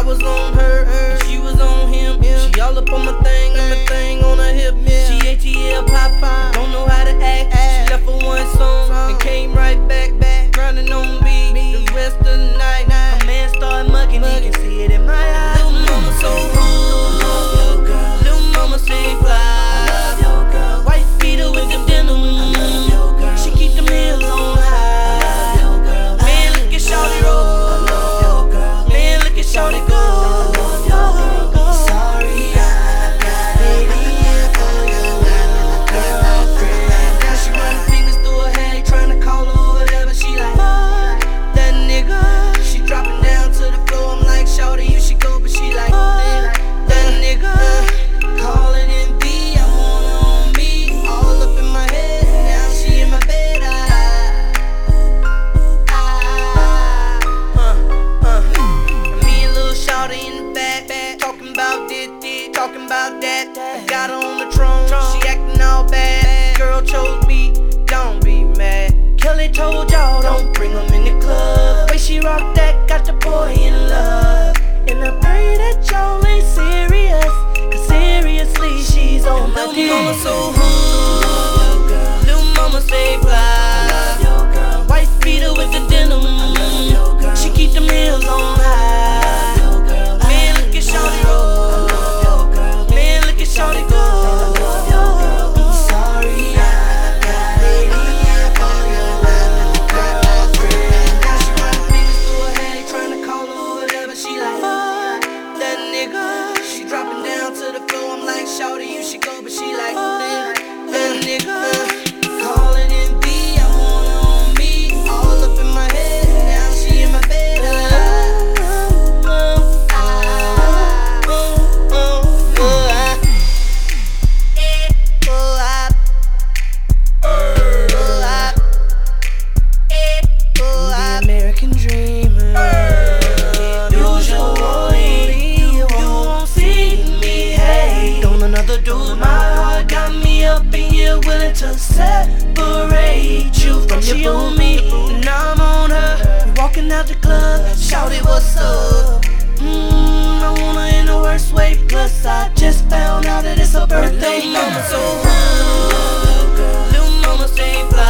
was on her, and she was on him. She all up on my thing, and my thing on her hip. She ATL Popeye, don't know how to act. She left for one song and came right back, grinding on me the rest of the night. My man started mugging, he can see it in my eyes. Little mama so hood, little mama say fly. White beater with the denim, she keep them heels on high. Man, look at shawty roll, man, look at shawty go. Talking about that, I got her on the throne, she acting all bad. Girl chose me, don't be mad. Kelly told y'all, don't bring them in the club. Way she rock that, got the boy in love. And I pray that y'all ain't serious, cause seriously, she's on my dick. Little mama so hood, little mama say fly. White beater with the denim, she keep them heels on high. Man, look at shawty roll, shawty go. I'm sorry, I got it in for your girlfriend. Now she running fingers through her head, trying to call her whatever. She like, fuck that nigga. She dropping down to the floor. I'm like, shawty, you should go, but she like, that nigga. Calling in B, I want her on me. All up in my head, now she in my bed. Willing to separate you from your boo me. Now I'm on her, we walking out the club. Shawty, what's up? I want her in the worst way. Plus I just found out that it's her birthday. Little mama so hood, little mama say fly.